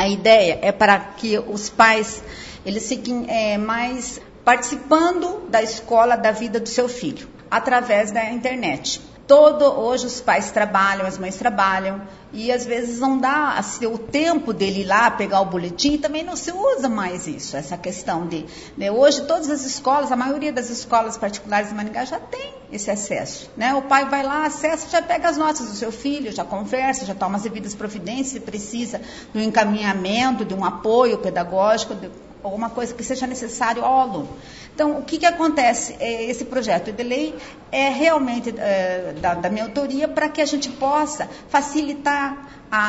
A ideia é para que os pais eles fiquem mais participando da escola, da vida do seu filho, através da internet. Hoje os pais trabalham, as mães trabalham, e às vezes não dá assim, o tempo dele ir lá pegar o boletim, e também não se usa mais isso, essa questão de... Né? Hoje todas as escolas, a maioria das escolas particulares de Maringá já tem esse acesso. Né? O pai vai lá, acessa, já pega as notas do seu filho, já conversa, já toma as devidas providências, se precisa de um encaminhamento, de um apoio pedagógico, alguma coisa que seja necessário ao aluno. Então, o que acontece? Esse projeto de lei é realmente da minha autoria para que a gente possa facilitar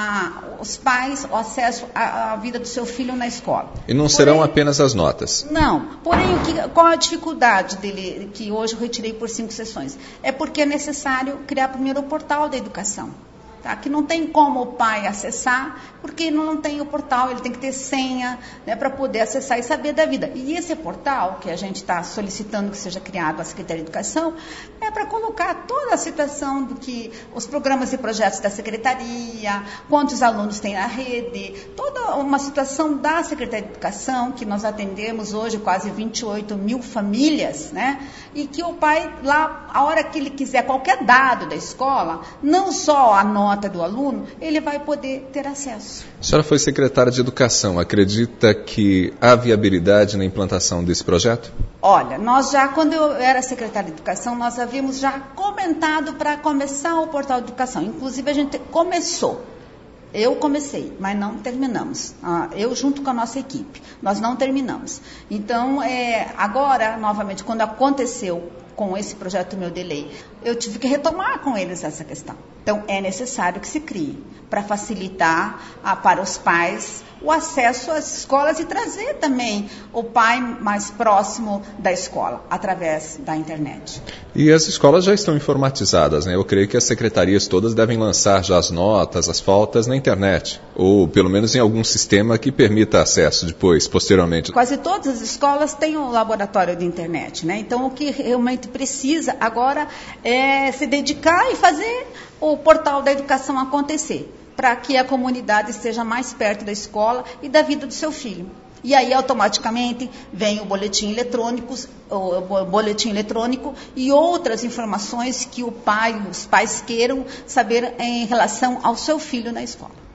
os pais o acesso à vida do seu filho na escola. E não serão apenas as notas? Não. Porém, qual a dificuldade dele, que hoje eu retirei por 5 sessões? É porque é necessário criar primeiro o portal da educação. Tá? Que não tem como o pai acessar, porque não tem o portal, ele tem que ter senha, né, para poder acessar e saber da vida. E esse portal, que a gente está solicitando que seja criado a Secretaria de Educação, é para colocar toda a situação do que os programas e projetos da Secretaria, quantos alunos tem na rede, toda uma situação da Secretaria de Educação, que nós atendemos hoje quase 28 mil famílias, né, e que o pai, lá, a hora que ele quiser qualquer dado da escola, não só a nota do aluno, ele vai poder ter acesso. A senhora foi secretária de Educação. Acredita que há viabilidade na implantação desse projeto? Olha, nós já, quando eu era secretária de Educação, nós havíamos já comentado para começar o portal de educação. Inclusive, a gente começou. Eu comecei, mas não terminamos. Eu junto com a nossa equipe. Nós não terminamos. Então, agora, novamente, quando aconteceu com esse projeto meu de lei, eu tive que retomar com eles essa questão. Então, é necessário que se crie para facilitar para os pais o acesso às escolas e trazer também o pai mais próximo da escola, através da internet. E as escolas já estão informatizadas, né? Eu creio que as secretarias todas devem lançar já as notas, as faltas na internet, ou pelo menos em algum sistema que permita acesso depois, posteriormente. Quase todas as escolas têm um laboratório de internet, né? Então, o que realmente precisa agora é se dedicar e fazer o portal da educação acontecer, para que a comunidade esteja mais perto da escola e da vida do seu filho. E aí, automaticamente, vem o boletim eletrônico e outras informações que os pais queiram saber em relação ao seu filho na escola.